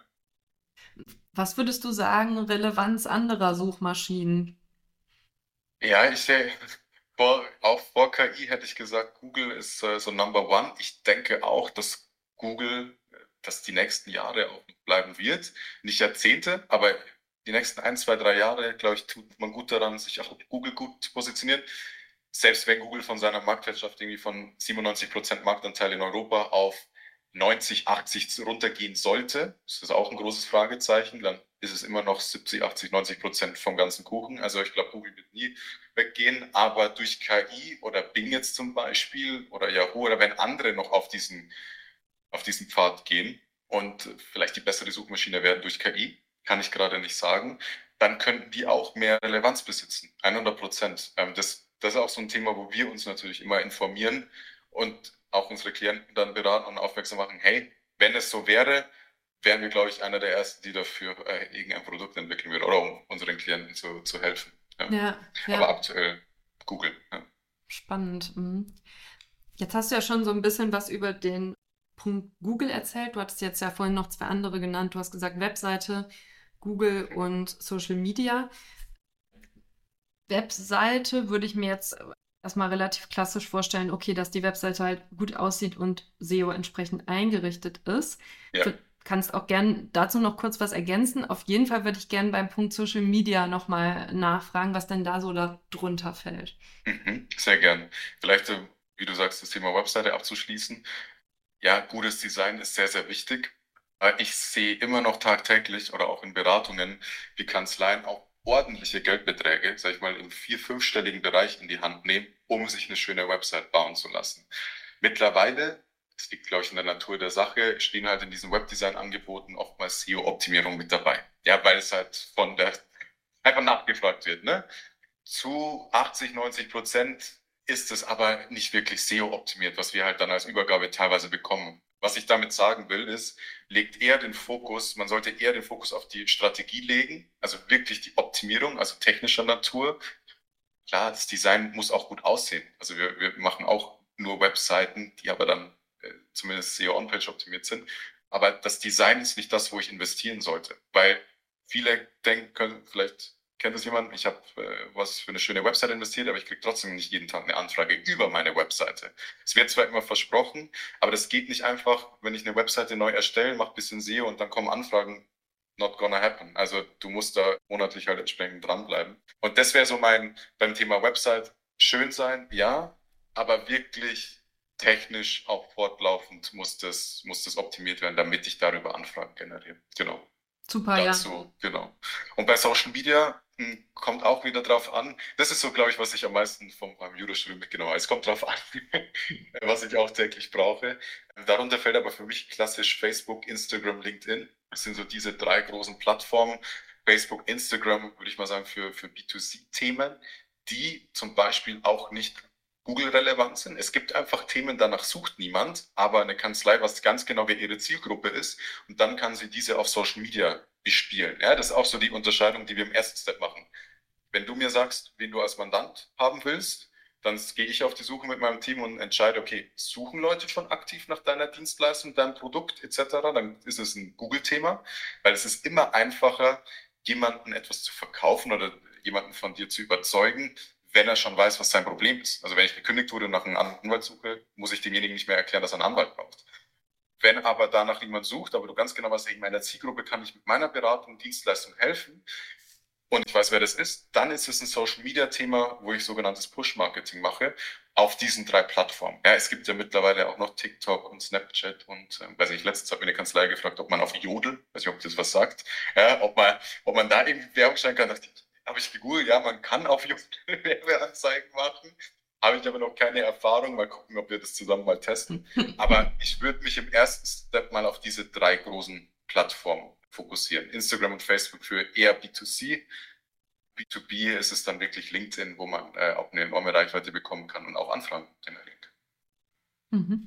Was würdest du sagen, Relevanz anderer Suchmaschinen? Ja, ich sehe, vor, auch vor K I hätte ich gesagt, Google ist äh, so Number One. Ich denke auch, dass Google, äh, dass die nächsten Jahre auch noch bleiben wird. Nicht Jahrzehnte, aber die nächsten ein, zwei, drei Jahre, glaube ich, tut man gut daran, sich auch auf Google gut zu positionieren. Selbst wenn Google von seiner Marktwirtschaft irgendwie von siebenundneunzig Prozent Marktanteil in Europa auf neunzig, achtzig runtergehen sollte, das ist auch ein großes Fragezeichen, dann ist es immer noch siebzig, achtzig, neunzig Prozent vom ganzen Kuchen. Also ich glaube, Google wird nie weggehen, aber durch K I oder Bing jetzt zum Beispiel oder Yahoo oder wenn andere noch auf diesen, auf diesen Pfad gehen und vielleicht die bessere Suchmaschine werden durch K I, kann ich gerade nicht sagen, dann könnten die auch mehr Relevanz besitzen. hundert Prozent. Ähm, das, das ist auch so ein Thema, wo wir uns natürlich immer informieren und auch unsere Klienten dann beraten und aufmerksam machen, hey, wenn es so wäre, wären wir, glaube ich, einer der Ersten, die dafür äh, irgendein Produkt entwickeln würden oder um unseren Klienten zu, zu helfen. Ja. Ja, Aber ja, aktuell Google. Ja. spannend. Mhm. Jetzt hast du ja schon so ein bisschen was über den Punkt Google erzählt. Du hattest jetzt ja vorhin noch zwei andere genannt. Du hast gesagt Webseite, Google und Social Media. Webseite würde ich mir jetzt erstmal relativ klassisch vorstellen, okay, dass die Webseite halt gut aussieht und S E O entsprechend eingerichtet ist. Ja. Du kannst auch gern dazu noch kurz was ergänzen. Auf jeden Fall würde ich gern beim Punkt Social Media nochmal nachfragen, was denn da so darunter fällt. Mhm, sehr gern. Vielleicht, äh, wie du sagst, das Thema Webseite abzuschließen. Ja, gutes Design ist sehr, sehr wichtig. Äh, Ich sehe immer noch tagtäglich oder auch in Beratungen, wie Kanzleien auch ordentliche Geldbeträge, sag ich mal, im vier-, fünfstelligen Bereich in die Hand nehmen, um sich eine schöne Website bauen zu lassen. Mittlerweile, das liegt, glaube ich, in der Natur der Sache, stehen halt in diesen Webdesign-Angeboten oftmals S E O-Optimierung mit dabei. Ja, weil es halt von der einfach nachgefragt wird, ne? Zu achtzig, neunzig Prozent ist es aber nicht wirklich S E O-optimiert, was wir halt dann als Übergabe teilweise bekommen. Was ich damit sagen will, ist, legt eher den Fokus, man sollte eher den Fokus auf die Strategie legen, also wirklich die Optimierung, also technischer Natur. Klar, das Design muss auch gut aussehen. Also wir, wir machen auch nur Webseiten, die aber dann äh, zumindest S E O-On-Page optimiert sind. Aber das Design ist nicht das, wo ich investieren sollte, weil viele denken können, vielleicht kennt das jemand, ich habe äh, was für eine schöne Website investiert, aber ich kriege trotzdem nicht jeden Tag eine Anfrage über meine Webseite. Es wird zwar immer versprochen, aber das geht nicht einfach, wenn ich eine Webseite neu erstelle, mache ein bisschen S E O und dann kommen Anfragen, not gonna happen. Also du musst da monatlich halt entsprechend dranbleiben. Und das wäre so mein, beim Thema Website, schön sein, ja, aber wirklich technisch auch fortlaufend muss das, muss das optimiert werden, damit ich darüber Anfragen generiere. Genau. Super, ja. Dazu, genau. Und bei Social Media mh, kommt auch wieder drauf an. Das ist so, glaube ich, was ich am meisten vom meinem Judostudium mitgenommen habe. Es kommt drauf an, was ich auch täglich brauche. Darunter fällt aber für mich klassisch Facebook, Instagram, LinkedIn. Das sind so diese drei großen Plattformen. Facebook, Instagram, würde ich mal sagen, für, für B zwei C-Themen, die zum Beispiel auch nicht Google-relevant sind. Es gibt einfach Themen, danach sucht niemand, aber eine Kanzlei, was ganz genau wer ihre Zielgruppe ist, und dann kann sie diese auf Social Media bespielen. Ja, das ist auch so die Unterscheidung, die wir im ersten Step machen. Wenn du mir sagst, wen du als Mandant haben willst, dann gehe ich auf die Suche mit meinem Team und entscheide, okay, suchen Leute schon aktiv nach deiner Dienstleistung, deinem Produkt et cetera. Dann ist es ein Google-Thema, weil es ist immer einfacher, jemanden etwas zu verkaufen oder jemanden von dir zu überzeugen, wenn er schon weiß, was sein Problem ist. Also wenn ich gekündigt wurde und nach einem Anwalt suche, muss ich demjenigen nicht mehr erklären, dass er einen Anwalt braucht. Wenn aber danach niemand sucht, aber du ganz genau weißt, in meiner Zielgruppe kann ich mit meiner Beratung, Dienstleistung helfen, und ich weiß, wer das ist, dann ist es ein Social-Media-Thema, wo ich sogenanntes Push-Marketing mache auf diesen drei Plattformen. Ja, es gibt ja mittlerweile auch noch TikTok und Snapchat und, äh, weiß nicht, letztens hat mir eine Kanzlei gefragt, ob man auf Jodel, weiß nicht, ob das was sagt, ja, ob man, ob man da irgendwie Werbung stellen kann. Da dachte ich, habe ich gegoogelt, ja, man kann auf Jodel Werbeanzeigen machen. Habe ich aber noch keine Erfahrung. Mal gucken, ob wir das zusammen mal testen. Aber ich würde mich im ersten Step mal auf diese drei großen Plattformen fokussieren. Instagram und Facebook für eher B zwei C. B zwei B ist es dann wirklich LinkedIn, wo man äh, auch eine enorme Reichweite bekommen kann und auch Anfragen generiert. Mhm.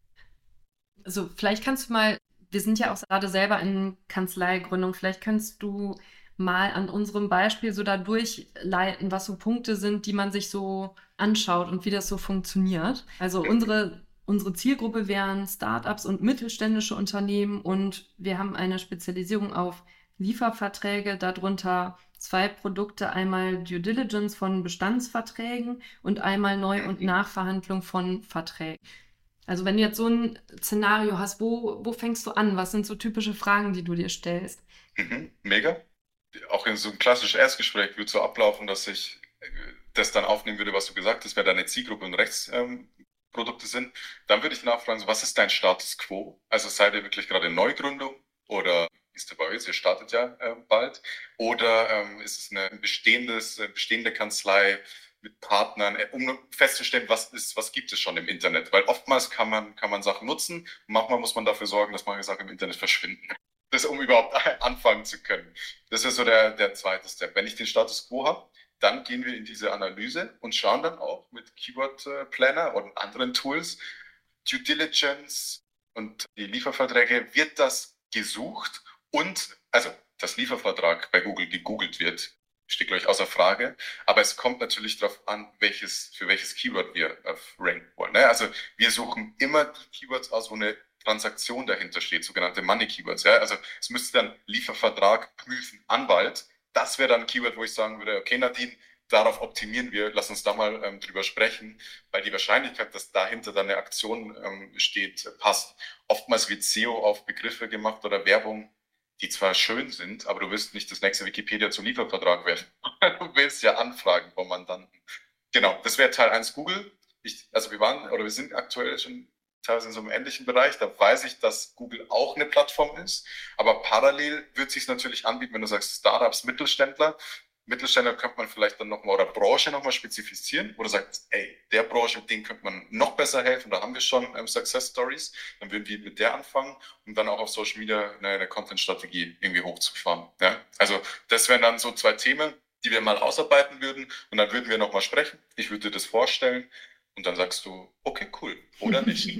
Also vielleicht kannst du mal, wir sind ja auch gerade selber in Kanzleigründung, vielleicht kannst du mal an unserem Beispiel so da durchleiten, was so Punkte sind, die man sich so anschaut und wie das so funktioniert. Also unsere, unsere Zielgruppe wären Startups und mittelständische Unternehmen und wir haben eine Spezialisierung auf Lieferverträge, darunter zwei Produkte, einmal Due Diligence von Bestandsverträgen und einmal Neu- und Nachverhandlung von Verträgen. Also wenn du jetzt so ein Szenario hast, wo, wo fängst du an? Was sind so typische Fragen, die du dir stellst? Mhm, mega. Auch in so einem klassischen Erstgespräch würde so ablaufen, dass ich äh, das dann aufnehmen würde, was du gesagt hast, wer deine Zielgruppe und Rechtsprodukte ähm, sind. Dann würde ich nachfragen, so, was ist dein Status quo? Also seid ihr wirklich gerade in Neugründung oder ist der bei euch, ihr startet ja äh, bald, oder ähm, ist es eine bestehendes, äh, bestehende Kanzlei mit Partnern, äh, um festzustellen, was ist, was gibt es schon im Internet? Weil oftmals kann man, kann man Sachen nutzen, manchmal muss man dafür sorgen, dass manche Sachen im Internet verschwinden. Das, um überhaupt anfangen zu können. Das ist so der, der zweite Step. Wenn ich den Status quo habe, dann gehen wir in diese Analyse und schauen dann auch mit Keyword Planner und anderen Tools, Due Diligence und die Lieferverträge, wird das gesucht und, also das Liefervertrag bei Google gegoogelt wird, steht gleich außer Frage, aber es kommt natürlich darauf an, welches, für welches Keyword wir ranken wollen. Ne? Also wir suchen immer die Keywords aus, wo eine Transaktion dahinter steht, sogenannte Money Keywords. Ja? Also es müsste dann Liefervertrag prüfen, Anwalt. Das wäre dann ein Keyword, wo ich sagen würde, okay Nadine, darauf optimieren wir, lass uns da mal ähm, drüber sprechen, weil die Wahrscheinlichkeit, dass dahinter dann eine Aktion ähm, steht, passt. Oftmals wird S E O auf Begriffe gemacht oder Werbung, die zwar schön sind, aber du wirst nicht das nächste Wikipedia zum Liefervertrag werden. Du willst ja Anfragen vom Mandanten. Genau, das wäre Teil eins Google. Ich, also wir waren oder wir sind aktuell schon teilweise in so einem ähnlichen Bereich. Da weiß ich, dass Google auch eine Plattform ist. Aber parallel wird es sich natürlich anbieten, wenn du sagst Startups, Mittelständler. Mittelständler könnte man vielleicht dann nochmal oder Branche nochmal spezifizieren, wo du sagst, ey, der Branche, denen könnte man noch besser helfen, da haben wir schon ähm, Success Stories, dann würden wir mit der anfangen, um dann auch auf Social Media eine, eine Content-Strategie irgendwie hochzufahren. Ja? Also das wären dann so zwei Themen, die wir mal ausarbeiten würden und dann würden wir nochmal sprechen. Ich würde dir das vorstellen und dann sagst du, okay, cool, oder nicht.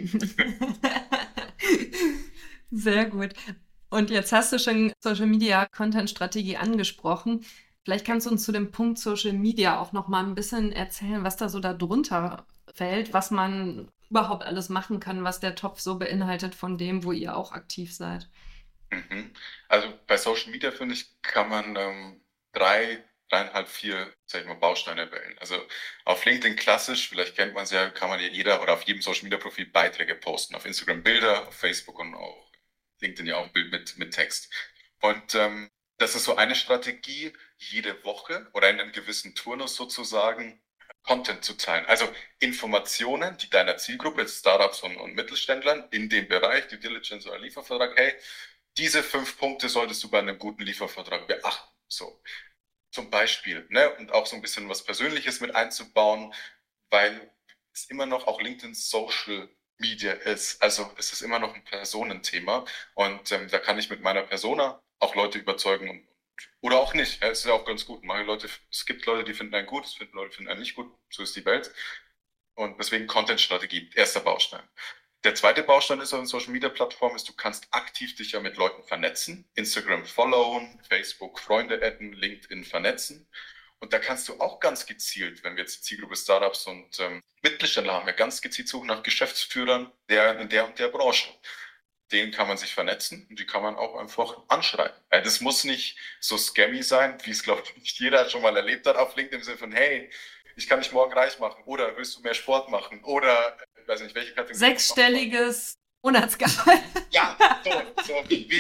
Sehr gut. Und jetzt hast du schon Social Media Content Strategie angesprochen. Vielleicht kannst du uns zu dem Punkt Social Media auch noch mal ein bisschen erzählen, was da so darunter fällt, was man überhaupt alles machen kann, was der Topf so beinhaltet von dem, wo ihr auch aktiv seid. Mhm. Also bei Social Media, finde ich, kann man ähm, drei, dreieinhalb, vier, sag ich mal, Bausteine wählen. Also auf LinkedIn klassisch, vielleicht kennt man es ja, kann man ja jeder oder auf jedem Social Media Profil Beiträge posten. Auf Instagram Bilder, auf Facebook und auch LinkedIn ja auch Bild mit, mit Text. Und ähm, das ist so eine Strategie, jede Woche oder in einem gewissen Turnus sozusagen Content zu teilen. Also Informationen, die deiner Zielgruppe, jetzt Startups und, und Mittelständlern in dem Bereich, Due Diligence oder Liefervertrag, hey, diese fünf Punkte solltest du bei einem guten Liefervertrag beachten. So, zum Beispiel, ne? Und auch so ein bisschen was Persönliches mit einzubauen, weil es immer noch auch LinkedIn Social Media ist. Also es ist immer noch ein Personenthema und ähm, da kann ich mit meiner Persona auch Leute überzeugen und, oder auch nicht. Ja, es ist ja auch ganz gut. Manche Leute, es gibt Leute, die finden einen gut, es finden Leute, die finden einen nicht gut. So ist die Welt. Und deswegen Content-Strategie, erster Baustein. Der zweite Baustein ist auf einer Social-Media-Plattform, ist, du kannst aktiv dich ja mit Leuten vernetzen. Instagram followen, Facebook Freunde adden, LinkedIn vernetzen. Und da kannst du auch ganz gezielt, wenn wir jetzt die Zielgruppe Startups und ähm, Mittelständler haben, ja ganz gezielt suchen nach Geschäftsführern der, in der und der Branche. Denen kann man sich vernetzen und die kann man auch einfach anschreiben. Also das muss nicht so scammy sein, wie es, glaube ich, nicht jeder schon mal erlebt hat auf LinkedIn im Sinne von, hey, ich kann dich morgen reich machen oder willst du mehr Sport machen oder ich weiß nicht, welche Kategorie. Sechsstelliges Monatsgehalt. Ja, so, so wie, wie,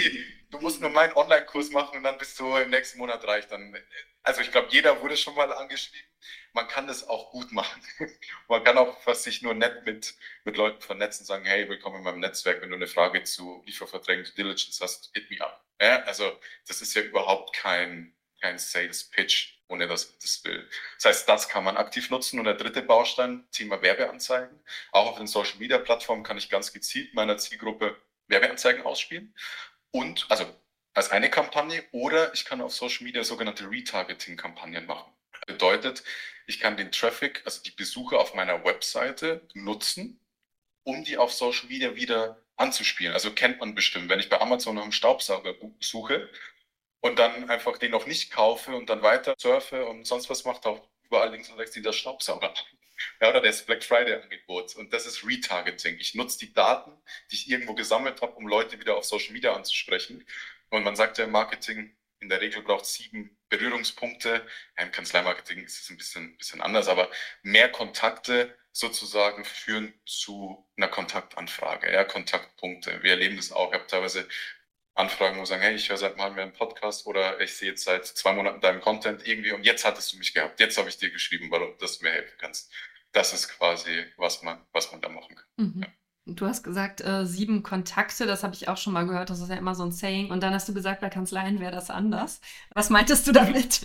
du musst nur meinen Online-Kurs machen und dann bist du im nächsten Monat reich. Dann, also ich glaube, jeder wurde schon mal angeschrieben. Man kann das auch gut machen. Man kann auch was sich nur nett mit, mit Leuten vernetzen und sagen, hey, willkommen in meinem Netzwerk. Wenn du eine Frage zu Lieferverträgen, Due Diligence hast, hit me up. Ja, also das ist ja überhaupt kein, kein Sales-Pitch, ohne dass man das will. Das heißt, das kann man aktiv nutzen. Und der dritte Baustein, Thema Werbeanzeigen. Auch auf den Social-Media-Plattformen kann ich ganz gezielt meiner Zielgruppe Werbeanzeigen ausspielen. Und, also als eine Kampagne, oder ich kann auf Social Media sogenannte Retargeting-Kampagnen machen. Bedeutet, ich kann den Traffic, also die Besucher auf meiner Webseite nutzen, um die auf Social Media wieder anzuspielen. Also kennt man bestimmt, wenn ich bei Amazon nach einem Staubsauger suche und dann einfach den noch nicht kaufe und dann weiter surfe und sonst was macht, auch überall links und rechts dieser Staubsauger. Ja, oder das Black Friday-Angebot. Und das ist Retargeting. Ich nutze die Daten, die ich irgendwo gesammelt habe, um Leute wieder auf Social Media anzusprechen. Und man sagt ja im Marketing, in der Regel braucht es sieben Berührungspunkte. Ja, im Kanzleimarketing ist es ein bisschen, bisschen anders, aber mehr Kontakte sozusagen führen zu einer Kontaktanfrage, ja, Kontaktpunkte. Wir erleben das auch. Ich habe teilweise Anfragen, wo sagen, hey, ich höre seit mal mehr einen Podcast oder ich sehe jetzt seit zwei Monaten deinen Content irgendwie und jetzt hattest du mich gehabt. Jetzt habe ich dir geschrieben, warum, dass du mir helfen kannst. Das ist quasi, was man, was man da machen kann. Mhm. Ja. Du hast gesagt, äh, sieben Kontakte, das habe ich auch schon mal gehört, das ist ja immer so ein Saying. Und dann hast du gesagt, bei Kanzleien wäre das anders. Was meintest du damit?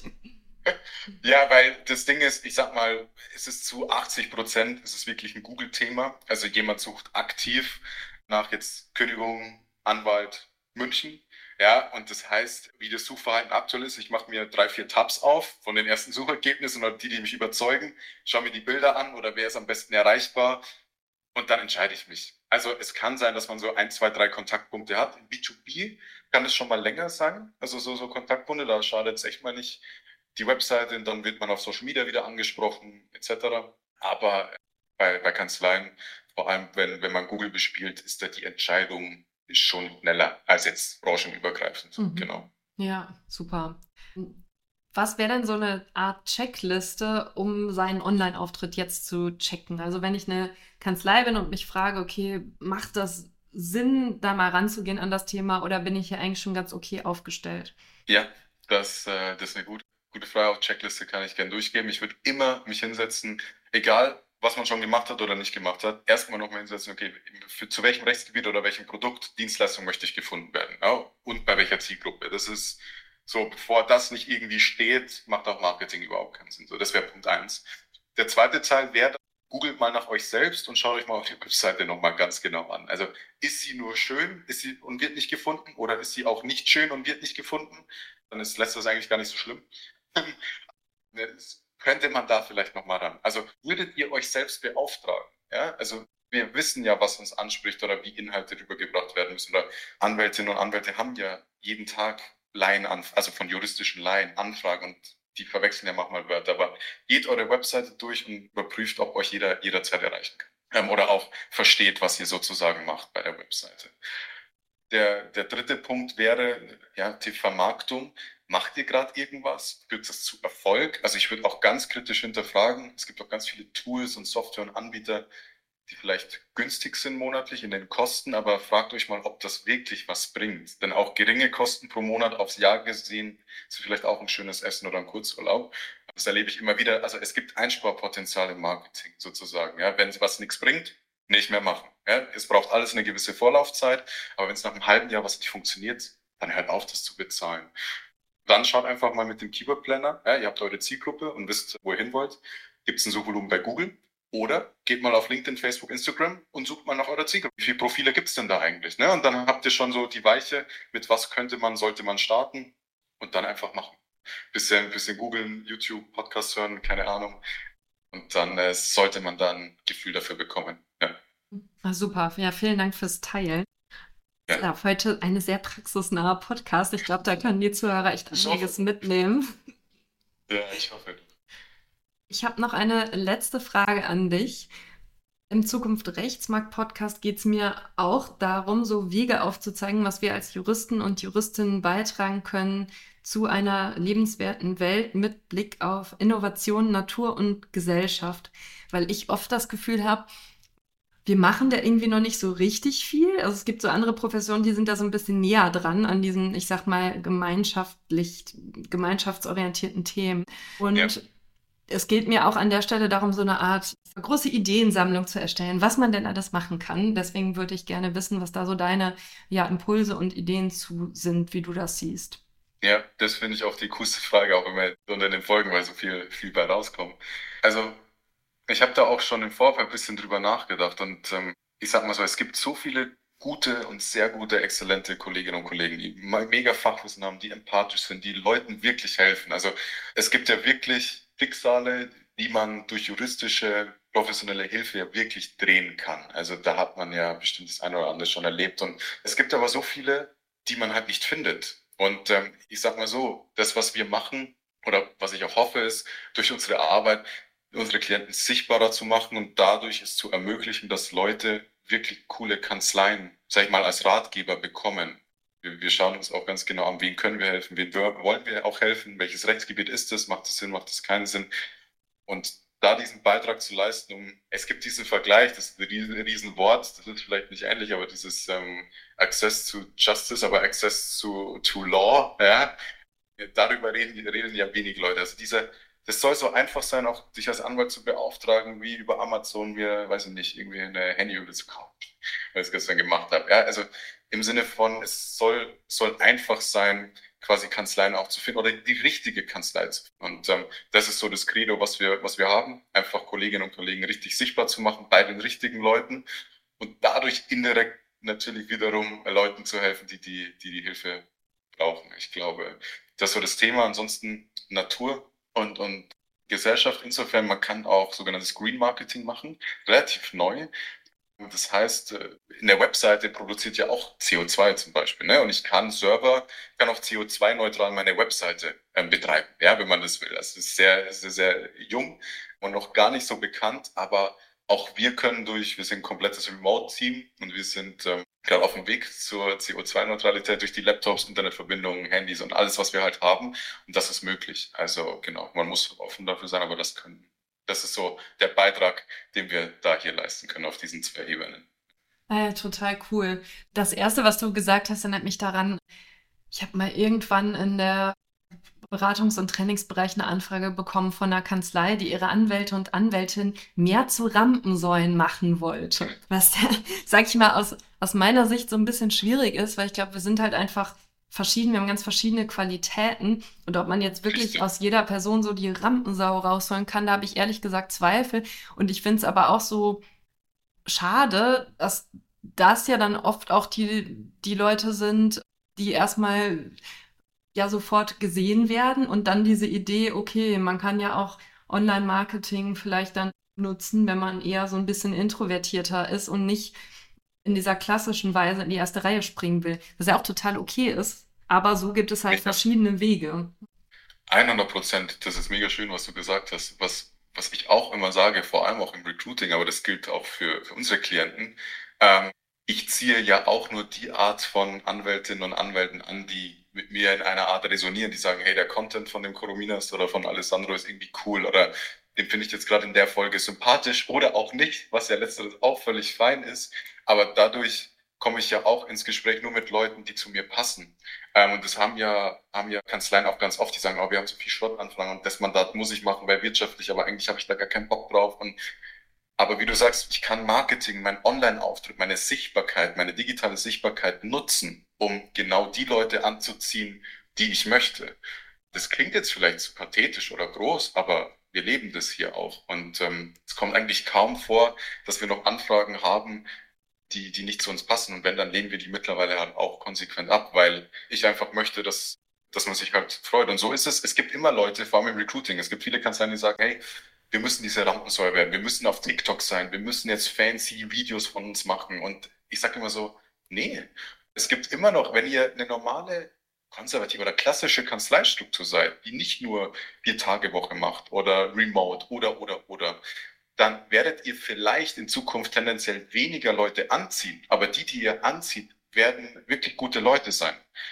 Ja, weil das Ding ist, ich sag mal, es ist zu achtzig Prozent, es ist wirklich ein Google-Thema. Also jemand sucht aktiv nach jetzt Kündigung, Anwalt, München. Ja, und das heißt, wie das Suchverhalten aktuell ist, ich mache mir drei, vier Tabs auf von den ersten Suchergebnissen oder die, die mich überzeugen, schaue mir die Bilder an oder wer ist am besten erreichbar. Und dann entscheide ich mich. Also es kann sein, dass man so ein, zwei, drei Kontaktpunkte hat. Im B zwei B kann es schon mal länger sein. Also so, so Kontaktpunkte, da schadet es echt mal nicht. Die Webseite, dann wird man auf Social Media wieder angesprochen, et cetera. Aber bei, bei Kanzleien, vor allem wenn, wenn man Google bespielt, ist da die Entscheidung schon schneller als jetzt branchenübergreifend. Mhm. Genau. Ja, super. Was wäre denn so eine Art Checkliste, um seinen Online-Auftritt jetzt zu checken? Also wenn ich eine Kanzlei bin und mich frage, okay, macht das Sinn, da mal ranzugehen an das Thema oder bin ich hier eigentlich schon ganz okay aufgestellt? Ja, das, äh, das ist eine gute, gute Frage. Auf Checkliste kann ich gerne durchgeben. Ich würde immer mich hinsetzen, egal was man schon gemacht hat oder nicht gemacht hat, erstmal nochmal hinsetzen, okay, für, zu welchem Rechtsgebiet oder welchem Produkt, Dienstleistung möchte ich gefunden werden, ja? Und bei welcher Zielgruppe. Das ist so, bevor das nicht irgendwie steht, macht auch Marketing überhaupt keinen Sinn. So, das wäre Punkt eins. Der zweite Teil wäre, googelt mal nach euch selbst und schaut euch mal auf die Webseite nochmal ganz genau an. Also ist sie nur schön, ist sie und wird nicht gefunden oder ist sie auch nicht schön und wird nicht gefunden? Dann ist letzteres eigentlich gar nicht so schlimm. Könnte man da vielleicht nochmal ran? Also würdet ihr euch selbst beauftragen? Ja, also wir wissen ja, was uns anspricht oder wie Inhalte rübergebracht werden müssen. Oder Anwältinnen und Anwälte haben ja jeden Tag Laien, also von juristischen Laien Anfragen und die verwechseln ja manchmal Wörter. Aber geht eure Webseite durch und überprüft, ob euch jeder jederzeit erreichen kann. Ähm, oder auch versteht, was ihr sozusagen macht bei der Webseite. Der, der dritte Punkt wäre, ja, die Vermarktung. Macht ihr gerade irgendwas? Führt das zu Erfolg? Also ich würde auch ganz kritisch hinterfragen. Es gibt auch ganz viele Tools und Software und Anbieter, die vielleicht günstig sind monatlich in den Kosten, aber fragt euch mal, ob das wirklich was bringt. Denn auch geringe Kosten pro Monat aufs Jahr gesehen ist vielleicht auch ein schönes Essen oder ein Kurzurlaub. Das erlebe ich immer wieder. Also es gibt Einsparpotenzial im Marketing sozusagen. Ja, wenn was nichts bringt, nicht mehr machen. Ja, es braucht alles eine gewisse Vorlaufzeit, aber wenn es nach einem halben Jahr was nicht funktioniert, dann hört auf, das zu bezahlen. Dann schaut einfach mal mit dem Keyword Planner. Ja, ihr habt eure Zielgruppe und wisst, wo ihr hin wollt. Gibt es ein Suchvolumen bei Google? Oder geht mal auf LinkedIn, Facebook, Instagram und sucht mal nach eurer Zielgruppe. Wie viele Profile gibt es denn da eigentlich? Ne? Und dann habt ihr schon so die Weiche, mit was könnte man, sollte man starten und dann einfach machen. Bisschen, bisschen googeln, YouTube, Podcast hören, keine Ahnung. Und dann äh, sollte man dann ein Gefühl dafür bekommen. Ja. Ah, super, ja, vielen Dank fürs Teilen. Ja. Ja, heute eine sehr praxisnahe Podcast. Ich glaube, da können die Zuhörer echt einiges mitnehmen. Ja, ich hoffe. Ich habe noch eine letzte Frage an dich. Im Zukunft Rechtsmarkt-Podcast geht es mir auch darum, so Wege aufzuzeigen, was wir als Juristen und Juristinnen beitragen können zu einer lebenswerten Welt mit Blick auf Innovation, Natur und Gesellschaft. Weil ich oft das Gefühl habe, Wir machen da irgendwie noch nicht so richtig viel. Also es gibt so andere Professionen, die sind da so ein bisschen näher dran an diesen, ich sag mal, gemeinschaftlich, gemeinschaftsorientierten Themen. Ja. Und es geht mir auch an der Stelle darum, so eine Art große Ideensammlung zu erstellen, was man denn alles machen kann. Deswegen würde ich gerne wissen, was da so deine, ja, Impulse und Ideen zu sind, wie du das siehst. Ja, das finde ich auch die coolste Frage, auch immer unter den Folgen, weil so viel, viel bei rauskommt. Also, ich habe da auch schon im Vorfeld ein bisschen drüber nachgedacht und ähm, ich sag mal so, es gibt so viele gute und sehr gute, exzellente Kolleginnen und Kollegen, die me- mega Fachwissen haben, die empathisch sind, die Leuten wirklich helfen. Also es gibt ja wirklich Schicksale, die man durch juristische, professionelle Hilfe ja wirklich drehen kann. Also da hat man ja bestimmt das eine oder andere schon erlebt. Und es gibt aber so viele, die man halt nicht findet. Und ähm, ich sag mal so, das, was wir machen, oder was ich auch hoffe, ist, durch unsere Arbeit unsere Klienten sichtbarer zu machen und dadurch es zu ermöglichen, dass Leute wirklich coole Kanzleien, sag ich mal, als Ratgeber bekommen. Wir, wir schauen uns auch ganz genau an, wen können wir helfen, wen wollen wir auch helfen, welches Rechtsgebiet ist es, macht es Sinn, macht es keinen Sinn. Und da diesen Beitrag zu leisten, um, es gibt diesen Vergleich, das ist ein riesen, riesen Wort, das ist vielleicht nicht ähnlich, aber dieses ähm, Access to Justice, aber Access to, to Law, ja, darüber reden, reden ja wenig Leute. Also dieser, das soll so einfach sein, auch dich als Anwalt zu beauftragen, wie über Amazon mir, weiß ich nicht, irgendwie eine Handyhülle zu kaufen, weil ich es gestern gemacht habe. Ja, also im Sinne von, es soll, soll einfach sein, quasi Kanzleien auch zu finden oder die richtige Kanzlei zu finden. Und ähm, das ist so das Credo, was wir, was wir haben, einfach Kolleginnen und Kollegen richtig sichtbar zu machen bei den richtigen Leuten und dadurch indirekt natürlich wiederum Leuten zu helfen, die die, die, die Hilfe brauchen. Ich glaube, das ist so das Thema. Ansonsten Natur und, und Gesellschaft. Insofern, man kann auch sogenanntes Green Marketing machen, relativ neu. Das heißt, äh, in der Webseite produziert ja auch C O zwei zum Beispiel, ne? Und ich kann Server, kann auch C O zwei neutral meine Webseite ähm, betreiben, ja, wenn man das will. Das ist sehr, sehr, sehr jung und noch gar nicht so bekannt, aber auch wir können durch, wir sind ein komplettes Remote-Team und wir sind ähm, gerade auf dem Weg zur C O zwei Neutralität durch die Laptops, Internetverbindungen, Handys und alles, was wir halt haben. Und das ist möglich. Also genau, man muss offen dafür sein, aber das können. Das ist so der Beitrag, den wir da hier leisten können auf diesen zwei Ebenen. Ah ja, total cool. Das Erste, was du gesagt hast, erinnert mich daran, ich habe mal irgendwann in der Beratungs- und Trainingsbereich eine Anfrage bekommen von einer Kanzlei, die ihre Anwälte und Anwältinnen mehr zu Rampensäulen machen wollte. Was, sag ich mal, aus, aus meiner Sicht so ein bisschen schwierig ist, weil ich glaube, wir sind halt einfach verschieden, wir haben ganz verschiedene Qualitäten. Und ob man jetzt wirklich Richtig. aus jeder Person so die Rampensau rausholen kann, da habe ich ehrlich gesagt Zweifel. Und ich finde es aber auch so schade, dass das ja dann oft auch die, die Leute sind, die erstmal ja sofort gesehen werden und dann diese Idee, okay, man kann ja auch Online-Marketing vielleicht dann nutzen, wenn man eher so ein bisschen introvertierter ist und nicht in dieser klassischen Weise in die erste Reihe springen will, was ja auch total okay ist, aber so gibt es halt Ja. verschiedene Wege. hundert Prozent. Das ist mega schön, was du gesagt hast. Was, was ich auch immer sage, vor allem auch im Recruiting, aber das gilt auch für, für unsere Klienten. Ähm, ich ziehe ja auch nur die Art von Anwältinnen und Anwälten an, die mit mir in einer Art resonieren, die sagen, hey, der Content von dem Corominas oder von Alessandro ist irgendwie cool oder den finde ich jetzt gerade in der Folge sympathisch oder auch nicht, was ja letzteres auch völlig fein ist. Aber dadurch komme ich ja auch ins Gespräch nur mit Leuten, die zu mir passen. Ähm, und das haben ja, haben ja Kanzleien auch ganz oft, die sagen, oh, wir haben so viel Schrottanfragen und das Mandat muss ich machen, weil wirtschaftlich, aber eigentlich habe ich da gar keinen Bock drauf. Und, aber wie du sagst, ich kann Marketing, mein Online-Auftritt, meine Sichtbarkeit, meine digitale Sichtbarkeit nutzen, um genau die Leute anzuziehen, die ich möchte. Das klingt jetzt vielleicht zu pathetisch oder groß, aber wir leben das hier auch. Und ähm, es kommt eigentlich kaum vor, dass wir noch Anfragen haben, die, die nicht zu uns passen. Und wenn, dann lehnen wir die mittlerweile halt auch konsequent ab, weil ich einfach möchte, dass, dass man sich halt freut. Und so ist es. Es gibt immer Leute, vor allem im Recruiting, es gibt viele Kanzleien, die sagen, hey, wir müssen diese Rampensäule werden, wir müssen auf TikTok sein, wir müssen jetzt fancy Videos von uns machen. Und ich sage immer so, nee, es gibt immer noch, wenn ihr eine normale, konservative oder klassische Kanzleistruktur seid, die nicht nur vier Tage Woche macht oder remote oder, oder, oder, dann werdet ihr vielleicht in Zukunft tendenziell weniger Leute anziehen. Aber die, die ihr anzieht, werden wirklich gute Leute sein.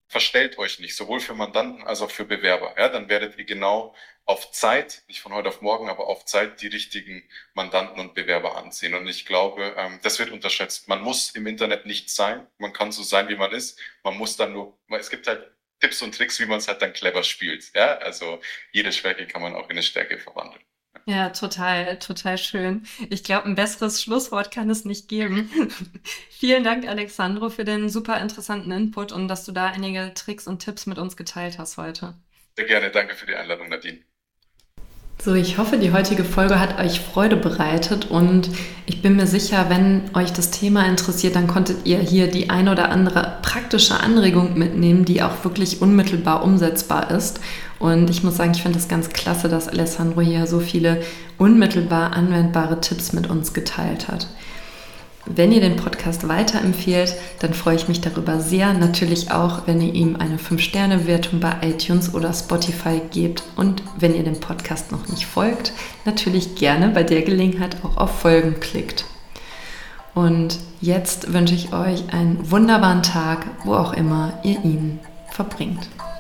verstellt euch nicht, sowohl für Mandanten als auch für Bewerber. Ja, dann werdet ihr genau auf Zeit, nicht von heute auf morgen, aber auf Zeit die richtigen Mandanten und Bewerber anziehen. Und ich glaube, ähm, das wird unterschätzt. Man muss im Internet nicht sein. Man kann so sein, wie man ist. Man muss dann nur, es gibt halt Tipps und Tricks, wie man es halt dann clever spielt. Ja, also jede Schwäche kann man auch in eine Stärke verwandeln. Ja, total, total schön. Ich glaube, ein besseres Schlusswort kann es nicht geben. Vielen Dank, Alexandro, für den super interessanten Input und dass du da einige Tricks und Tipps mit uns geteilt hast heute. Sehr gerne. Danke für die Einladung, Nadine. So, ich hoffe, die heutige Folge hat euch Freude bereitet und ich bin mir sicher, wenn euch das Thema interessiert, dann konntet ihr hier die ein oder andere praktische Anregung mitnehmen, die auch wirklich unmittelbar umsetzbar ist. Und ich muss sagen, ich finde es ganz klasse, dass Alessandro hier so viele unmittelbar anwendbare Tipps mit uns geteilt hat. Wenn ihr den Podcast weiterempfehlt, dann freue ich mich darüber sehr. Natürlich auch, wenn ihr ihm eine fünf Sterne Bewertung bei iTunes oder Spotify gebt. Und wenn ihr dem Podcast noch nicht folgt, natürlich gerne bei der Gelegenheit auch auf Folgen klickt. Und jetzt wünsche ich euch einen wunderbaren Tag, wo auch immer ihr ihn verbringt.